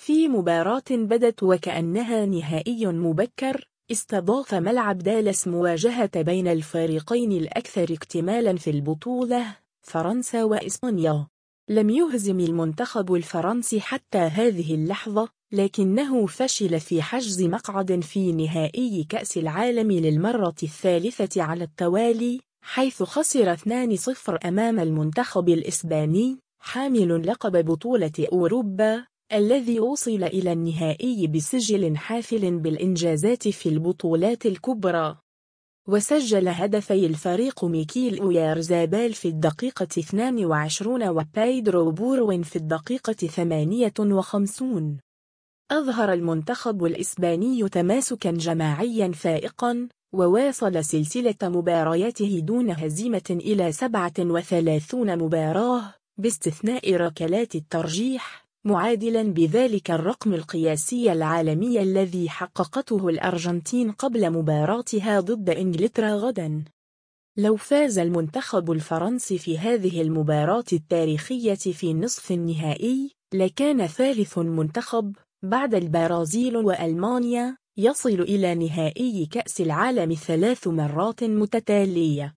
في مباراة بدت وكأنها نهائي مبكر، استضاف ملعب دالاس مواجهة بين الفريقين الأكثر اكتمالاً في البطولة، فرنسا وإسبانيا. لم يهزم المنتخب الفرنسي حتى هذه اللحظة، لكنه فشل في حجز مقعد في نهائي كأس العالم للمرة الثالثة على التوالي، حيث خسر 2-0 أمام المنتخب الإسباني حامل لقب بطولة أوروبا، الذي وصل إلى النهائي بسجل حافل بالإنجازات في البطولات الكبرى. وسجل هدفي الفريق ميكيل أويارزابال في الدقيقة 22 وبيدرو بوروين في الدقيقة 58. أظهر المنتخب الإسباني تماسكاً جماعياً فائقاً، وواصل سلسلة مبارياته دون هزيمة إلى 37 مباراة باستثناء ركلات الترجيح، معادلاً بذلك الرقم القياسي العالمي الذي حققته الأرجنتين قبل مباراتها ضد إنجلترا غداً. لو فاز المنتخب الفرنسي في هذه المباراة التاريخية في نصف النهائي، لكان ثالث منتخب بعد البرازيل وألمانيا يصل إلى نهائي كأس العالم 3 مرات متتالية.